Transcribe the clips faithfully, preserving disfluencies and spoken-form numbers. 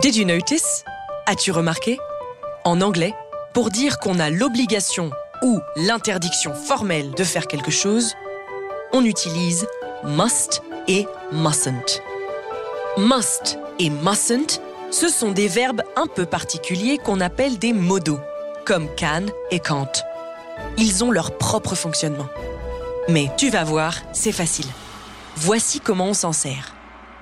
Did you notice? As-tu remarqué? En anglais, pour dire qu'on a l'obligation ou l'interdiction formelle de faire quelque chose, on utilise must et mustn't. Must et mustn't, ce sont des verbes un peu particuliers qu'on appelle des modaux, comme can et can't. Ils ont leur propre fonctionnement. Mais tu vas voir, c'est facile. Voici comment on s'en sert.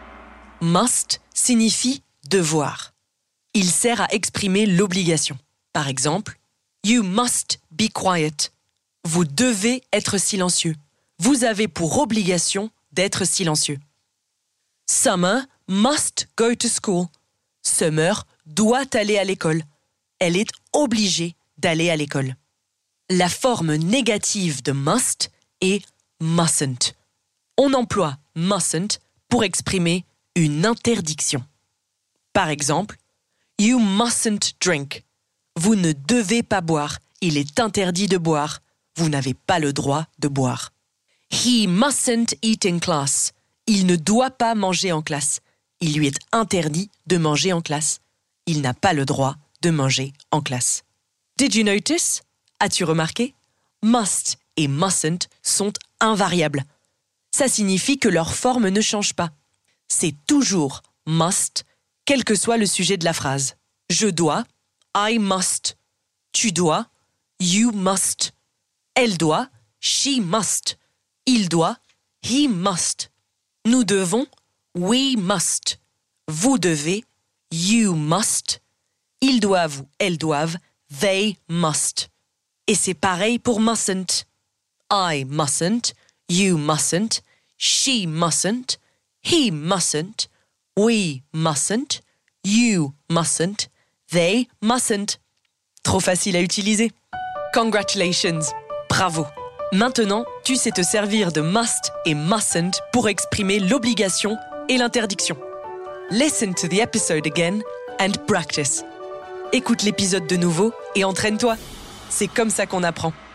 Must signifie devoir. Il sert à exprimer l'obligation. Par exemple, You must be quiet. Vous devez être silencieux. Vous avez pour obligation d'être silencieux. Summer must go to school. Summer doit aller à l'école. Elle est obligée d'aller à l'école. La forme négative de must est mustn't. On emploie mustn't pour exprimer une interdiction. Par exemple, You mustn't drink. Vous ne devez pas boire. Il est interdit de boire. Vous n'avez pas le droit de boire. He mustn't eat in class. Il ne doit pas manger en classe. Il lui est interdit de manger en classe. Il n'a pas le droit de manger en classe. Did you notice? As-tu remarqué? Must et mustn't sont invariables. Ça signifie que leur forme ne change pas. C'est toujours must, quel que soit le sujet de la phrase. Je dois, I must. Tu dois, you must. Elle doit, she must. Il doit, he must. Nous devons, we must. Vous devez, you must. Ils doivent ou elles doivent, they must. Et c'est pareil pour mustn't. I mustn't, you mustn't, she mustn't, he mustn't, we mustn't, you mustn't, they mustn't. Trop facile à utiliser. Congratulations! Bravo! Maintenant, tu sais te servir de must et mustn't pour exprimer l'obligation et l'interdiction. Listen to the episode again and practice. Écoute l'épisode de nouveau et entraîne-toi. C'est comme ça qu'on apprend.